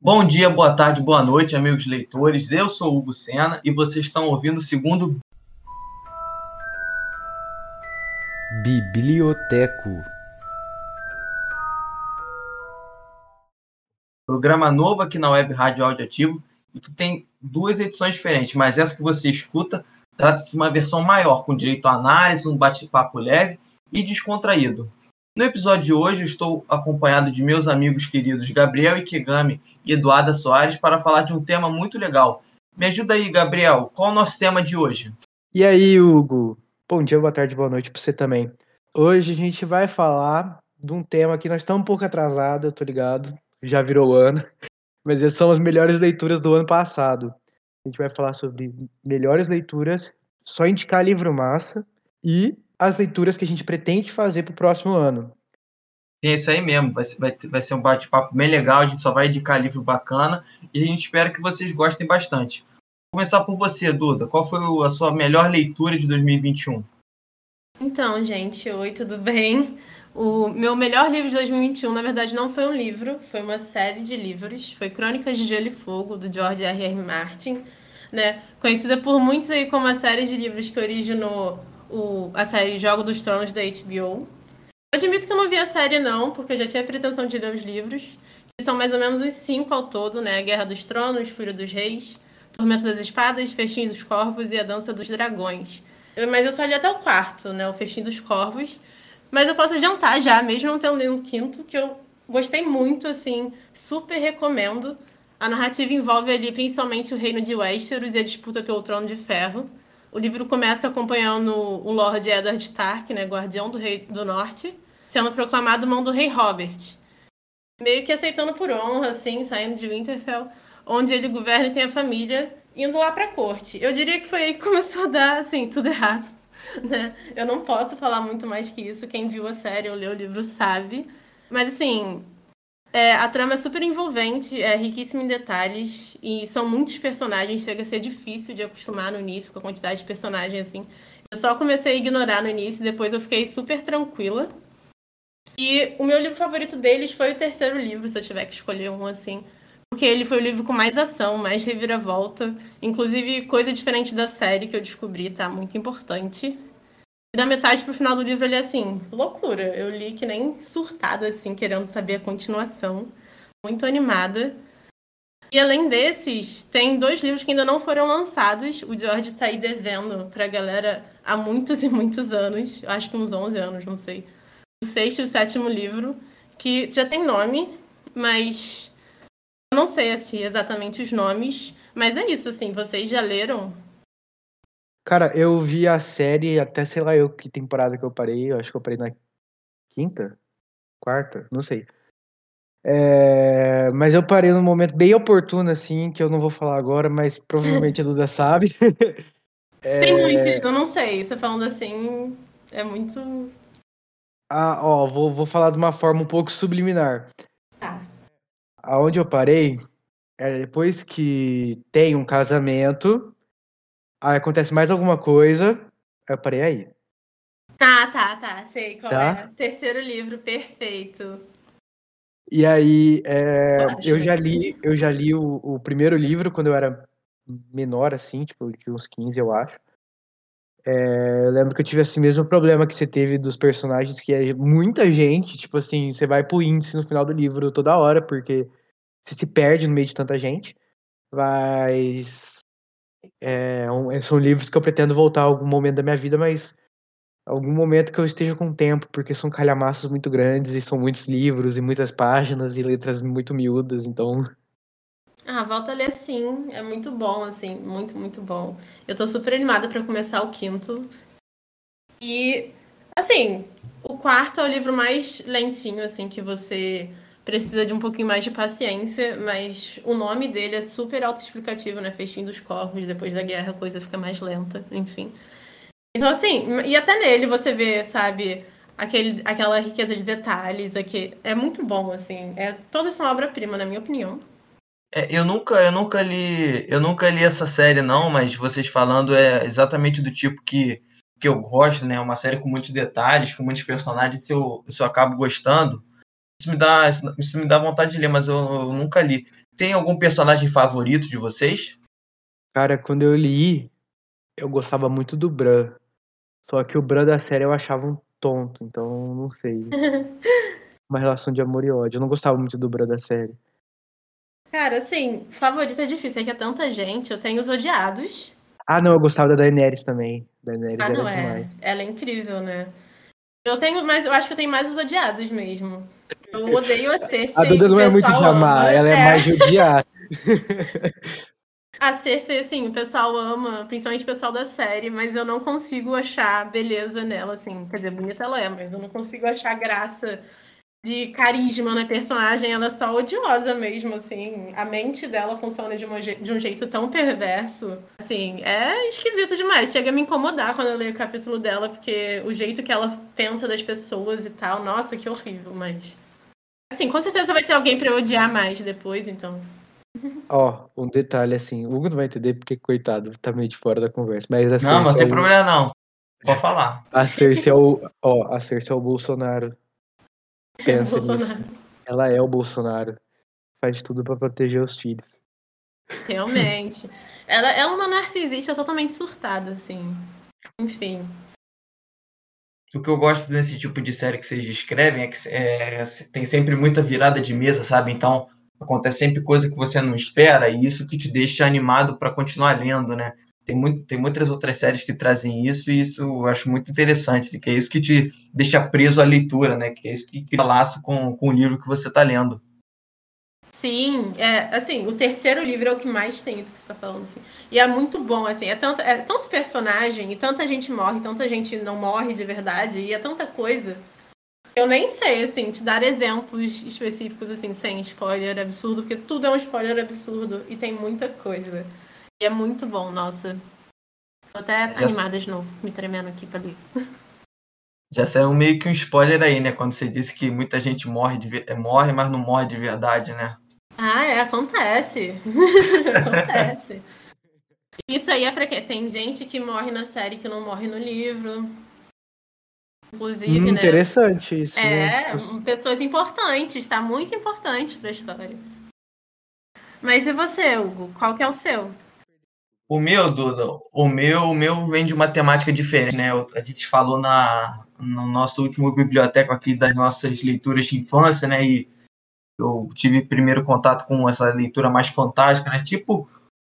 Bom dia, boa tarde, boa noite, amigos leitores. Eu sou Hugo Sena e vocês estão ouvindo o segundo Biblioteco. programa novo aqui na Web Rádio Audioativo e que tem duas edições diferentes, mas essa que você escuta trata-se de uma versão maior, com direito a análise, um bate-papo leve e descontraído. No episódio de hoje, eu estou acompanhado de meus amigos queridos Gabriel Ikegami e Eduarda Soares para falar de um tema muito legal. Me ajuda aí, Gabriel, qual é o nosso tema de hoje? E aí, Hugo? Bom dia, boa tarde, boa noite para você também. Hoje a gente vai falar de um tema que nós estamos um pouco atrasados, eu tô ligado, já virou o ano, mas essas são as melhores leituras do ano passado. A gente vai falar sobre melhores leituras, só indicar livro massa e as leituras que a gente pretende fazer para o próximo ano. Sim, é isso aí mesmo, vai ser um bate-papo bem legal, a gente só vai indicar livro bacana e a gente espera que vocês gostem bastante. Vou começar por você, Duda, qual foi a sua melhor leitura de 2021? Então, gente, oi, tudo bem? O meu melhor livro de 2021, na verdade, não foi um livro, foi uma série de livros. Foi Crônicas de Gelo e Fogo, do George R.R. Martin, né? Conhecida por muitos aí como a série de livros que originou a série Jogo dos Tronos da HBO. Eu admito que eu não vi a série, não, porque eu já tinha a pretensão de ler os livros, que são mais ou menos uns 5 ao todo, né? Guerra dos Tronos, Fúria dos Reis, Tormenta das Espadas, Festim dos Corvos e A Dança dos Dragões. Mas eu só li até o quarto, né? O Festim dos Corvos. Mas eu posso adiantar já, mesmo não tendo lido o quinto, que eu gostei muito, assim, super recomendo. A narrativa envolve ali principalmente o reino de Westeros e a disputa pelo Trono de Ferro. O livro começa acompanhando o Lord Eddard Stark, né, guardião do Rei do Norte, sendo proclamado mão do Rei Robert. Meio que aceitando por honra, assim, saindo de Winterfell, onde ele governa e tem a família, indo lá pra corte. Eu diria que foi aí que começou a dar, assim, tudo errado, né? Eu não posso falar muito mais que isso. Quem viu a série ou leu o livro sabe. Mas, assim, a trama é super envolvente, é riquíssima em detalhes e são muitos personagens, chega a ser difícil de acostumar no início com a quantidade de personagens, assim. Eu só comecei a ignorar no início, depois eu fiquei super tranquila. E o meu livro favorito deles foi o terceiro livro, se eu tiver que escolher um, assim. Porque ele foi o livro com mais ação, mais reviravolta. Inclusive, coisa diferente da série que eu descobri, tá? Muito importante. E da metade pro final do livro, ele é assim, loucura. Eu li que nem surtada, assim, querendo saber a continuação. Muito animada. E além desses, tem 2 livros que ainda não foram lançados. O George tá aí devendo pra galera há muitos e muitos anos. Eu acho que uns 11 anos, não sei. O 6º e o 7º livro, que já tem nome, mas eu não sei aqui exatamente os nomes. Mas é isso, assim, vocês já leram? Cara, eu vi a série até sei lá eu que temporada que eu parei, eu acho que eu parei na quinta, quarta, não sei. Mas eu parei num momento bem oportuno, assim, que eu não vou falar agora, mas provavelmente a Duda sabe. Tem muitos, eu não sei. Você falando assim, é muito... Vou falar de uma forma um pouco subliminar. Tá. Aonde eu parei é depois que tem um casamento, aí acontece mais alguma coisa, aí eu parei aí. Tá, sei qual Tá? é. Terceiro livro, perfeito. E aí, Eu acho. eu já li o primeiro livro quando eu era menor, assim, tipo, de uns 15, eu acho. Eu lembro que eu tive esse mesmo problema que você teve dos personagens, que é muita gente, tipo assim, você vai pro índice no final do livro toda hora, porque você se perde no meio de tanta gente. Mas são livros que eu pretendo voltar a algum momento da minha vida, mas algum momento que eu esteja com tempo, porque são calhamaços muito grandes e são muitos livros e muitas páginas e letras muito miúdas, então... Volta a ler sim, é muito bom, assim, muito, muito bom. Eu tô super animada pra começar o 5º. E, assim, o 4º é o livro mais lentinho, assim, que você precisa de um pouquinho mais de paciência, mas o nome dele é super autoexplicativo, né? Festim dos Corvos, depois da guerra a coisa fica mais lenta, enfim. Então, assim, e até nele você vê, sabe, aquela riqueza de detalhes aqui. É muito bom, assim. Todos são obra-prima, na minha opinião. Eu nunca li essa série não, mas vocês falando é exatamente do tipo que eu gosto, né? Uma série com muitos detalhes, com muitos personagens, se eu acabo gostando, isso me dá vontade de ler, mas eu nunca li. Tem algum personagem favorito de vocês? Cara, quando eu li, eu gostava muito do Bran. Só que o Bran da série eu achava um tonto, então não sei. Uma relação de amor e ódio. Eu não gostava muito do Bran da série. Cara, assim, favorito é difícil, é que é tanta gente. Eu tenho os odiados. Ah, não, eu gostava da Daenerys também. Daenerys Ah, era não, demais. ela é incrível, né? Eu tenho, mas eu acho que eu tenho mais os odiados mesmo. Eu odeio a A Cersei, Duda o não é muito pessoal de ama. amar, ela é mais de odiar. A Cersei, assim, o pessoal ama, principalmente o pessoal da série, mas eu não consigo achar beleza nela, assim. Quer dizer, bonita ela é, mas eu não consigo achar graça de carisma na personagem. Ela é só odiosa mesmo, assim. A mente dela funciona de um jeito tão perverso. Assim, é esquisito demais. Chega a me incomodar quando eu leio o capítulo dela, porque o jeito que ela pensa das pessoas e tal, nossa, que horrível, mas... Assim, com certeza vai ter alguém pra eu odiar mais depois, então... Ó, um detalhe assim, o Hugo não vai entender porque, coitado, tá meio de fora da conversa. Mas a Não, mas não Cersei tem problema não. Pode falar. a Cersei é o. Ó, a Cersei é o Bolsonaro. É o Pensa nisso. Bolsonaro. Ela é o Bolsonaro. Faz de tudo pra proteger os filhos. Realmente. Ela é uma narcisista totalmente surtada, assim. Enfim. O que eu gosto desse tipo de série que vocês descrevem é que tem sempre muita virada de mesa, sabe? Então, acontece sempre coisa que você não espera e isso que te deixa animado para continuar lendo, né? Tem muitas outras séries que trazem isso e isso eu acho muito interessante, que é isso que te deixa preso à leitura, né? Que é isso que cria laço com o livro que você está lendo. Sim, assim, o terceiro livro é o que mais tem isso que você tá falando, assim. E é muito bom, assim, é tanto personagem, e tanta gente morre, tanta gente não morre de verdade, e é tanta coisa. Eu nem sei, assim, te dar exemplos específicos, assim, sem spoiler absurdo, porque tudo é um spoiler absurdo, e tem muita coisa. E é muito bom, nossa. Tô até Já, animada de novo, me tremendo aqui pra ler. já saiu meio que um spoiler aí, né? Quando você disse que muita gente morre, mas não morre de verdade, né? Ah, acontece. Acontece. Isso aí é pra quê? Tem gente que morre na série que não morre no livro. Inclusive, né? Interessante isso, né? Pessoas importantes, tá? Muito importante pra história. Mas e você, Hugo? Qual que é o seu? O meu, Duda, o meu vem de uma temática diferente, né? A gente falou no nosso último biblioteca aqui das nossas leituras de infância, né? E eu tive primeiro contato com essa leitura mais fantástica, né? Tipo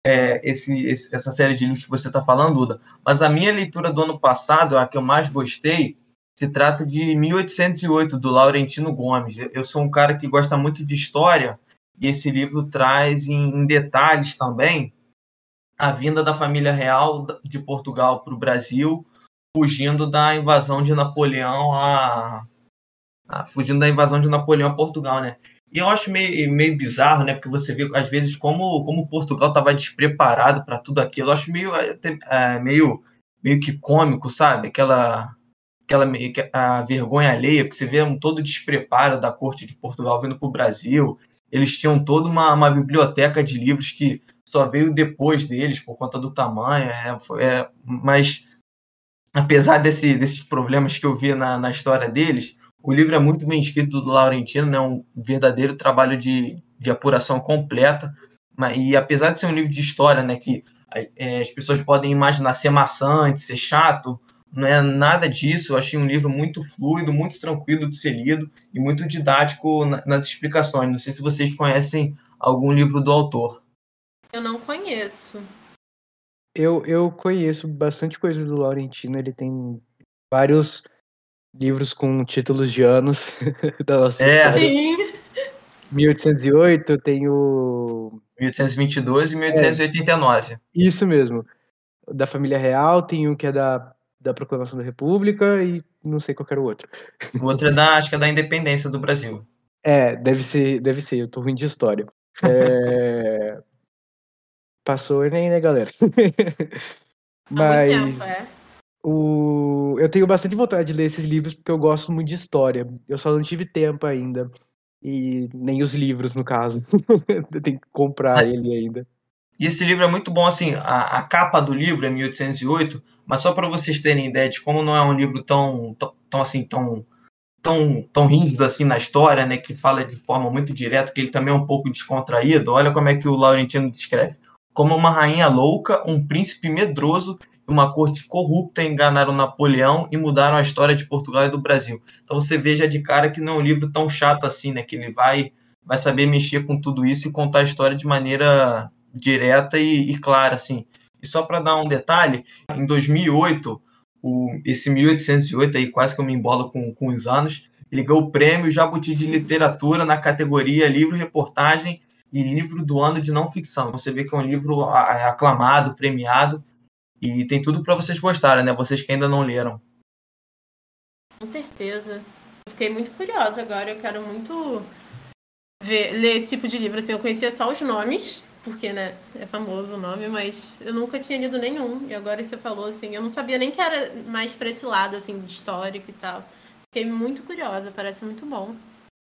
essa série de livros que você está falando, Duda. Mas a minha leitura do ano passado, a que eu mais gostei, se trata de 1808, do Laurentino Gomes. Eu sou um cara que gosta muito de história e esse livro traz em detalhes também a vinda da família real de Portugal para o Brasil, fugindo da invasão de Napoleão fugindo da invasão de Napoleão a Portugal, né? E eu acho meio bizarro, né? Porque você vê, às vezes, como Portugal estava despreparado para tudo aquilo. Eu acho meio que cômico, sabe? A vergonha alheia, porque você vê todo o despreparo da corte de Portugal vindo para o Brasil. Eles tinham toda uma biblioteca de livros que só veio depois deles, por conta do tamanho. Mas, apesar desses problemas que eu vi na história deles, o livro é muito bem escrito do Laurentino, né? Um verdadeiro trabalho de apuração completa. E apesar de ser um livro de história, né, que as pessoas podem imaginar ser maçante, ser chato, não é nada disso. Eu achei um livro muito fluido, muito tranquilo de ser lido e muito didático nas explicações. Não sei se vocês conhecem algum livro do autor. Eu não conheço. Eu conheço bastante coisa do Laurentino, ele tem vários livros com títulos de anos da nossa história. Sim. 1808, tem o... 1822 e 1889. Isso mesmo. Da família real, tem um que é da Proclamação da República e não sei qual era o outro. O outro acho que é da Independência do Brasil. Deve ser, eu tô ruim de história. Passou o Enem, né, galera? Há muito Mas tempo, eu tenho bastante vontade de ler esses livros porque eu gosto muito de história. Eu só não tive tempo ainda. E nem os livros, no caso. Eu tenho que comprar ele ainda. E esse livro é muito bom, assim, a capa do livro é 1808, mas só para vocês terem ideia de como não é um livro tão tão rígido assim na história, né, que fala de forma muito direta, que ele também é um pouco descontraído. Olha como é que o Laurentino descreve. Como uma rainha louca, um príncipe medroso e uma corte corrupta enganaram Napoleão e mudaram a história de Portugal e do Brasil. Então você veja de cara que não é um livro tão chato assim, né, que ele vai saber mexer com tudo isso e contar a história de maneira direta e clara, assim. E só para dar um detalhe, em 2008, esse 1808, aí quase que eu me embolo com os anos, ele ganhou o prêmio Jabuti de Literatura na categoria Livro-Reportagem e Livro do Ano de Não Ficção. Você vê que é um livro aclamado, premiado, e tem tudo para vocês gostarem, né? Vocês que ainda não leram. Com certeza. Eu fiquei muito curiosa agora, eu quero muito ler esse tipo de livro. Assim, eu conhecia só os nomes, porque, né, é famoso o nome, mas eu nunca tinha lido nenhum. E agora você falou, assim, eu não sabia nem que era mais pra esse lado, assim, de histórico e tal. Fiquei muito curiosa, parece muito bom.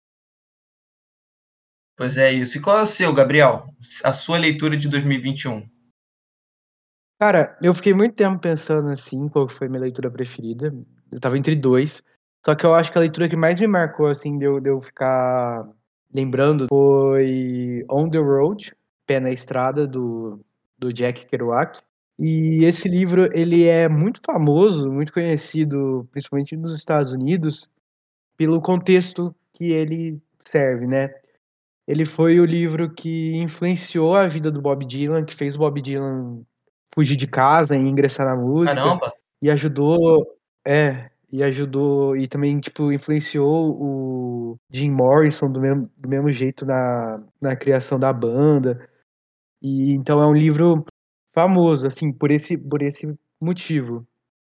Pois é isso. E qual é o seu, Gabriel? A sua leitura de 2021? Cara, eu fiquei muito tempo pensando assim, qual foi minha leitura preferida. Eu tava entre dois. Só que eu acho que a leitura que mais me marcou, assim, de eu ficar lembrando, foi On the Road, Pé na Estrada, do Jack Kerouac. E esse livro, ele é muito famoso, muito conhecido, principalmente nos Estados Unidos, pelo contexto que ele serve, né? Ele foi o livro que influenciou a vida do Bob Dylan, que fez o Bob Dylan fugir de casa e ingressar na música, Caramba! e ajudou, e também, tipo, influenciou o Jim Morrison do mesmo jeito na criação da banda. E então é um livro famoso, assim, por esse motivo.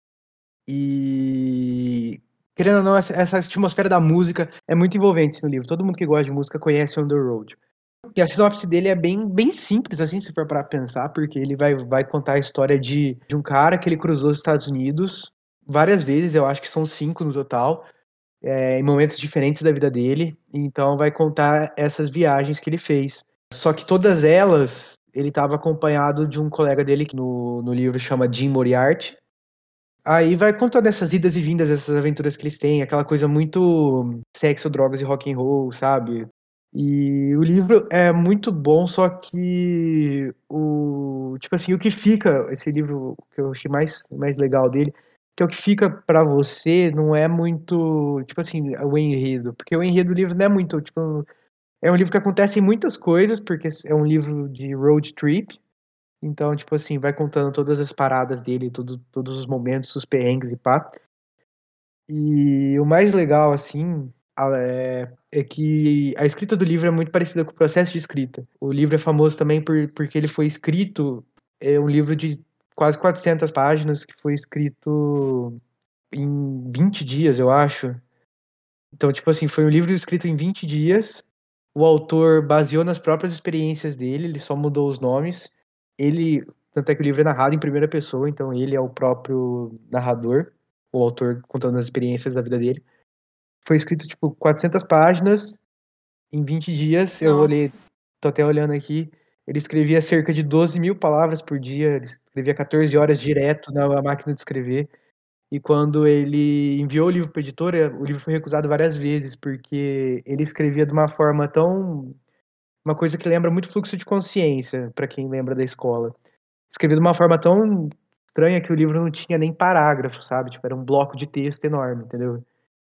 E querendo ou não, essa atmosfera da música é muito envolvente no livro. Todo mundo que gosta de música conhece On the Road. E a sinopse dele é bem simples, assim, se for para pensar, porque ele vai contar a história de um cara que ele cruzou os Estados Unidos várias vezes, eu acho que são 5 no total, em momentos diferentes da vida dele. Então vai contar essas viagens que ele fez. Só que todas elas, ele estava acompanhado de um colega dele, que no livro chama Jim Moriarty. Aí vai contando essas idas e vindas, essas aventuras que eles têm, aquela coisa muito sexo, drogas e rock and roll, sabe? E o livro é muito bom, só que tipo assim, o que fica, esse livro que eu achei mais legal dele, que é o que fica pra você não é muito, tipo assim, o enredo, porque o enredo do livro não é muito, tipo, é um livro que acontece em muitas coisas, porque é um livro de road trip, então, tipo assim, vai contando todas as paradas dele, todos os momentos, os perrengues e pá. E o mais legal, assim, é que a escrita do livro é muito parecida com o processo de escrita. O livro é famoso também porque ele foi escrito, é um livro de quase 400 páginas, que foi escrito em 20 dias, eu acho. Então, tipo assim, foi um livro escrito em 20 dias. O autor baseou nas próprias experiências dele, ele só mudou os nomes. Tanto é que o livro é narrado em primeira pessoa, então ele é o próprio narrador, o autor contando as experiências da vida dele. Foi escrito, tipo, 400 páginas em 20 dias. Eu Nossa. olhei, tô até olhando aqui. Ele escrevia cerca de 12 mil palavras por dia, ele escrevia 14 horas direto na máquina de escrever. E quando ele enviou o livro para a editora, o livro foi recusado várias vezes, porque ele escrevia de uma forma tão. Uma coisa que lembra muito fluxo de consciência, para quem lembra da escola. Escrevia de uma forma tão estranha que o livro não tinha nem parágrafo, sabe? Tipo, era um bloco de texto enorme, entendeu?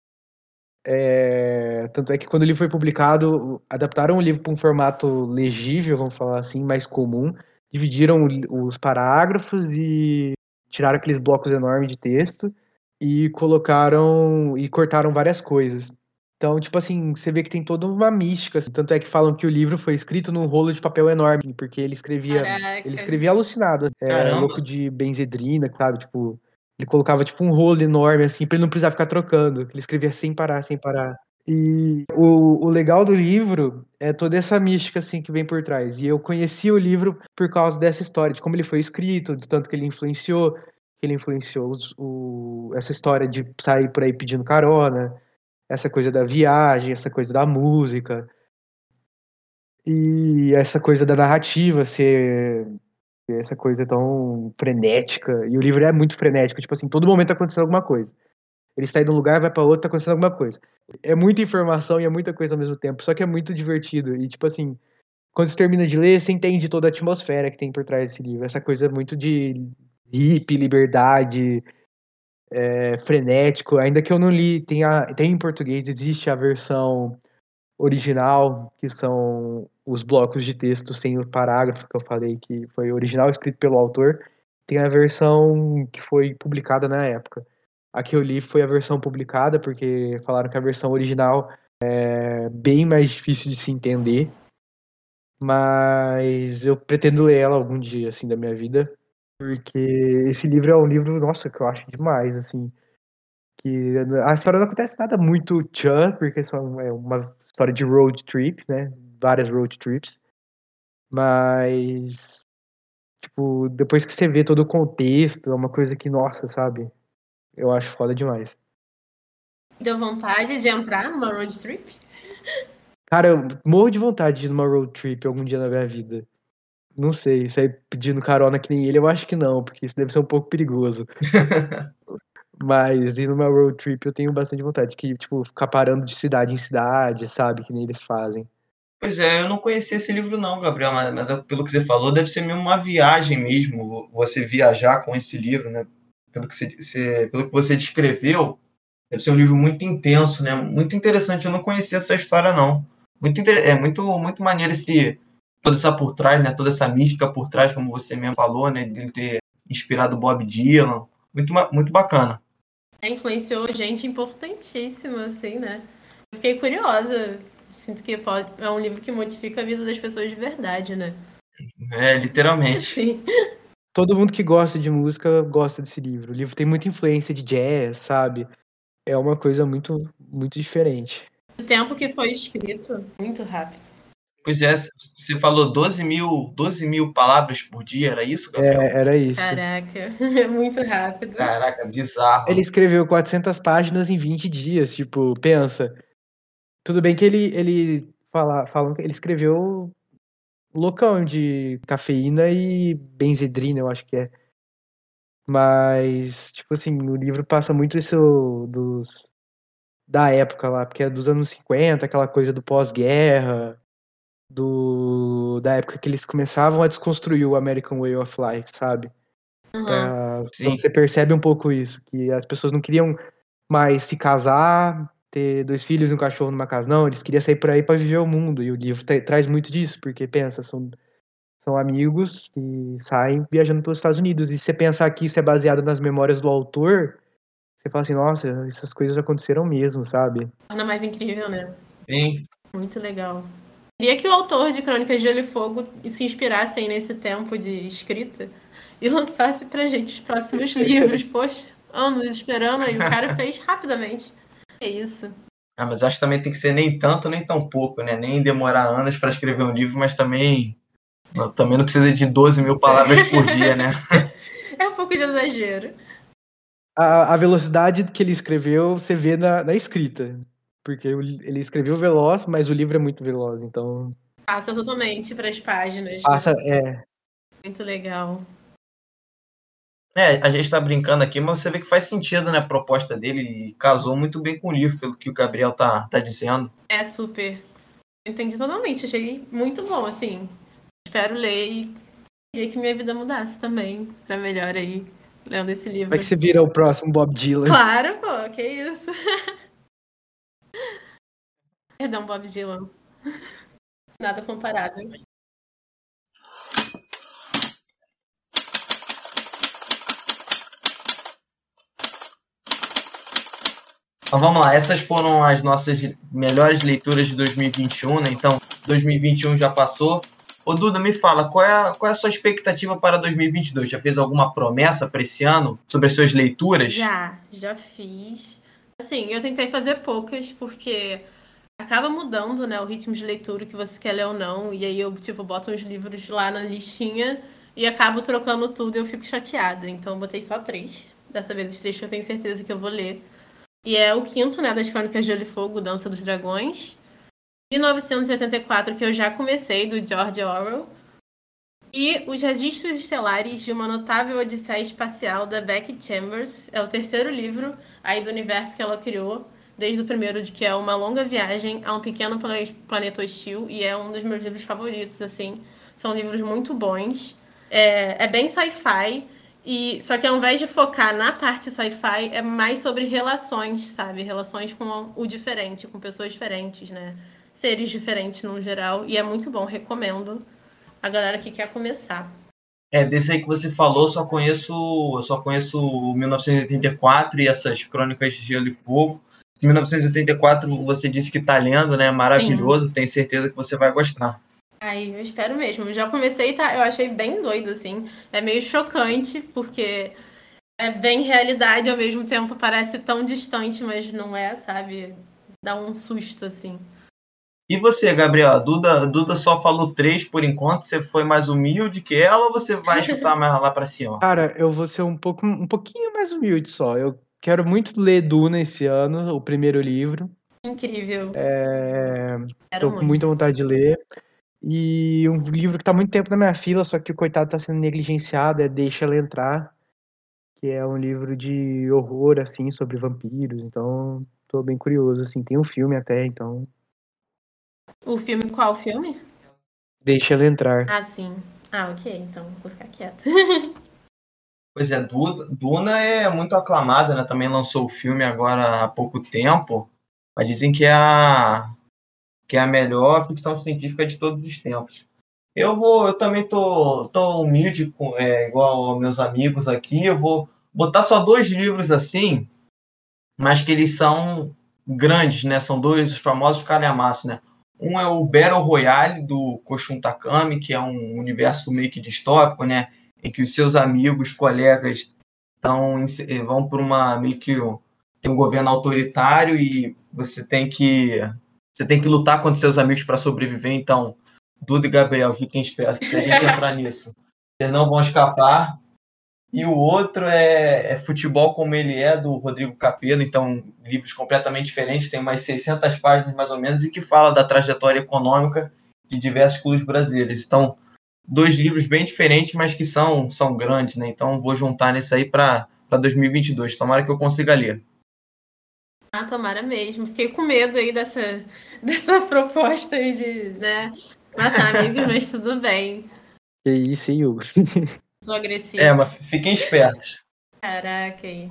Tanto é que quando o livro foi publicado, adaptaram o livro para um formato legível, vamos falar assim, mais comum, dividiram os parágrafos e tiraram aqueles blocos enormes de texto e colocaram e cortaram várias coisas. Então, tipo assim, você vê que tem toda uma mística, assim. Tanto é que falam que o livro foi escrito num rolo de papel enorme, porque ele Caraca. escrevia alucinado, louco Caramba! de benzedrina, sabe? Tipo, ele colocava tipo um rolo enorme assim pra ele não precisar ficar trocando. Ele escrevia sem parar, sem parar. E o legal do livro é toda essa mística assim que vem por trás. E eu conheci o livro por causa dessa história, de como ele foi escrito, do tanto que ele influenciou essa história de sair por aí pedindo carona, essa coisa da viagem, essa coisa da música e essa coisa da narrativa ser essa coisa tão frenética. E o livro é muito frenético, tipo assim, todo momento tá acontecendo alguma coisa. Ele sai de um lugar, vai pra outro, tá acontecendo alguma coisa. É muita informação e é muita coisa ao mesmo tempo, só que é muito divertido. E, tipo assim, quando você termina de ler, você entende toda a atmosfera que tem por trás desse livro. Essa coisa muito de hippie, liberdade, frenético. Ainda que eu não li, tem em português, existe a versão original, que são os blocos de texto sem o parágrafo que eu falei, que foi original, escrito pelo autor. Tem a versão que foi publicada na época. A que eu li foi a versão publicada, porque falaram que a versão original é bem mais difícil de se entender. Mas eu pretendo ler ela algum dia, assim, da minha vida. Porque esse livro é um livro, nossa, que eu acho demais, assim. Que a história não acontece nada muito tchan, porque é uma história de road trip, né? Várias road trips. Mas, tipo, depois que você vê todo o contexto, é uma coisa que, nossa, sabe? Eu acho foda demais. Deu vontade de entrar numa road trip? Cara, eu morro de vontade de ir numa road trip algum dia na minha vida. Não sei, sair pedindo carona que nem ele, eu acho que não, porque isso deve ser um pouco perigoso. Mas ir numa road trip eu tenho bastante vontade, que, tipo, ficar parando de cidade em cidade, sabe? Que nem eles fazem. Pois é, eu não conhecia esse livro não, Gabriel, mas pelo que você falou, deve ser mesmo uma viagem mesmo, você viajar com esse livro, né? Pelo que você descreveu, deve ser um livro muito intenso, né? Muito interessante, eu não conhecia essa história não. Muito maneiro toda essa por trás, né? Toda essa mística por trás, como você mesmo falou, né? De ele ter inspirado Bob Dylan. Muito bacana. Influenciou gente importantíssima, assim, né? Eu fiquei curiosa. Sinto que é um livro que modifica a vida das pessoas de verdade, né? É, literalmente. Sim. Todo mundo que gosta de música gosta desse livro. O livro tem muita influência de jazz, sabe? É uma coisa muito, muito diferente. O tempo que foi escrito, muito rápido. Pois é, você falou 12 mil palavras por dia, era isso, Gabriel? Era isso. Caraca, é muito rápido. Caraca, bizarro. Ele escreveu 400 páginas em 20 dias, tipo, pensa. Tudo bem que falam que ele escreveu loucão de cafeína e benzedrina, eu acho que é. Mas, tipo assim, o livro passa muito isso da época lá, porque é dos anos 50, aquela coisa do pós-guerra, da época que eles começavam a desconstruir o American Way of Life, sabe? Então você percebe um pouco isso, que as pessoas não queriam mais se casar, ter 2 filhos e um cachorro numa casa, não, eles queriam sair por aí para viver o mundo, e o livro traz muito disso, porque pensa, são amigos que saem viajando pelos Estados Unidos, e se você pensar que isso é baseado nas memórias do autor, você fala assim, nossa, essas coisas aconteceram mesmo, sabe? Torna mais incrível, né? Sim. Muito legal. Queria que o autor de Crônicas de Gelo e Fogo se inspirasse aí nesse tempo de escrita e lançasse pra gente os próximos livros. Poxa, anos esperando e o cara fez rapidamente. É isso. Ah, mas acho que também tem que ser nem tanto, nem tão pouco, né? Nem demorar anos para escrever um livro, mas também não precisa de 12 mil palavras por dia, né? É um pouco de exagero. A velocidade que ele escreveu, você vê na escrita. Porque ele escreveu veloz, mas o livro é muito veloz, então... Passa totalmente para as páginas. Passa, né? Muito legal. A gente tá brincando aqui, mas você vê que faz sentido, né? A proposta dele e casou muito bem com o livro, pelo que o Gabriel tá dizendo. É super. Entendi totalmente, achei muito bom, assim. Espero ler e queria que minha vida mudasse também, pra melhor aí, lendo esse livro. Vai que você vira o próximo Bob Dylan. Claro, pô, que isso. Perdão, Bob Dylan. Nada comparado. Então vamos lá, essas foram as nossas melhores leituras de 2021, né? Então, 2021 já passou. Ô Duda, me fala, qual é a sua expectativa para 2022? Já fez alguma promessa para esse ano sobre as suas leituras? Já fiz. Assim, eu tentei fazer poucas, porque acaba mudando, né, o ritmo de leitura que você quer ler ou não, e aí eu, tipo, boto uns livros lá na listinha e acabo trocando tudo e eu fico chateada. Então eu botei só 3. Dessa vez os 3 que eu tenho certeza que eu vou ler. E é o 5º, né, das Crônicas de Gelo e Fogo, Dança dos Dragões. 1984, que eu já comecei, do George Orwell. E Os Registros Estelares de uma Notável Odisseia Espacial, da Becky Chambers. É o terceiro livro aí do universo que ela criou, desde o primeiro, de que é uma longa viagem a um pequeno planeta hostil, e é um dos meus livros favoritos, assim. São livros muito bons. É bem sci-fi, só que ao invés de focar na parte sci-fi, é mais sobre relações, sabe? Relações com o diferente, com pessoas diferentes, né? Seres diferentes no geral, e é muito bom, recomendo a galera que quer começar. Desse aí que você falou, eu só conheço o 1984 e essas Crônicas de Gelo e Fogo. 1984 você disse que tá lendo, né? Maravilhoso, tenho certeza que você vai gostar. Ai, eu espero mesmo. Eu já comecei, eu achei bem doido, assim. É meio chocante, porque é bem realidade, ao mesmo tempo parece tão distante, mas não é, sabe? Dá um susto, assim. E você, Gabriel? A Duda só falou 3 por enquanto. Você foi mais humilde que ela ou você vai chutar mais lá pra cima? Cara, eu vou ser um pouquinho mais humilde só. Eu quero muito ler Duna esse ano, o primeiro livro. Incrível. Tô com muita vontade de ler. E um livro que tá há muito tempo na minha fila, só que o coitado tá sendo negligenciado, é Deixa Ela Entrar, que é um livro de horror, assim, sobre vampiros. Então, tô bem curioso, assim. Tem um filme até, então... O filme, qual filme? Deixa Ela Entrar. Ah, sim. Ah, ok. Então, vou ficar quieta. Pois é, Duna é muito aclamado, né? Também lançou o filme agora há pouco tempo. Mas dizem que é a melhor ficção científica de todos os tempos. Eu também tô humilde, igual aos meus amigos aqui. Eu vou botar só 2 livros assim, mas que eles são grandes, né? São 2 famosos calhamaços, né? Um é o Battle Royale, do Koshun Takami, que é um universo meio que distópico, né? Em que os seus amigos, colegas, vão por meio que tem um governo autoritário e você tem que lutar contra seus amigos para sobreviver. Então, Duda e Gabriel, fiquem espertos, que se a gente entrar nisso, vocês não vão escapar. E o outro é Futebol Como Ele É, do Rodrigo Capello. Então, livros completamente diferentes, tem umas 600 páginas mais ou menos, e que fala da trajetória econômica de diversos clubes brasileiros. Então, 2 livros bem diferentes, mas que são grandes, né? Então, vou juntar nesse aí para 2022. Tomara que eu consiga ler. Ah, tomara mesmo. Fiquei com medo aí dessa proposta aí de, né, matar amigos, mas tudo bem. Que isso, hein, Hugo? Sou agressiva. Mas fiquem espertos. Caraca aí.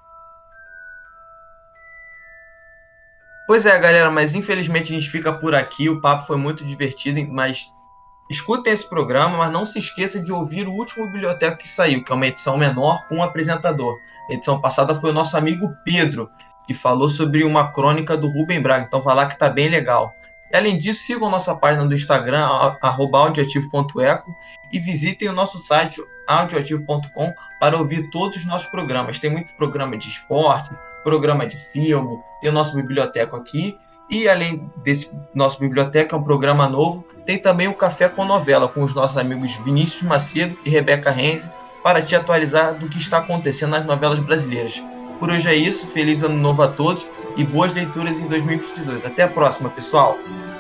Pois é, galera, mas infelizmente a gente fica por aqui. O papo foi muito divertido, mas escutem esse programa, mas não se esqueça de ouvir o último Biblioteca que saiu, que é uma edição menor com um apresentador. A edição passada foi o nosso amigo Pedro, que falou sobre uma crônica do Rubem Braga, então vai lá que tá bem legal. E além disso, sigam nossa página do Instagram, @audioativo.eco, e visitem o nosso site audioativo.com para ouvir todos os nossos programas. Tem muito programa de esporte, programa de filme, tem o nosso biblioteca aqui. E além desse nosso biblioteca, é um programa novo, tem também o Café com Novela, com os nossos amigos Vinícius Macedo e Rebeca Renzi, para te atualizar do que está acontecendo nas novelas brasileiras. Por hoje é isso, feliz ano novo a todos e boas leituras em 2022. Até a próxima, pessoal!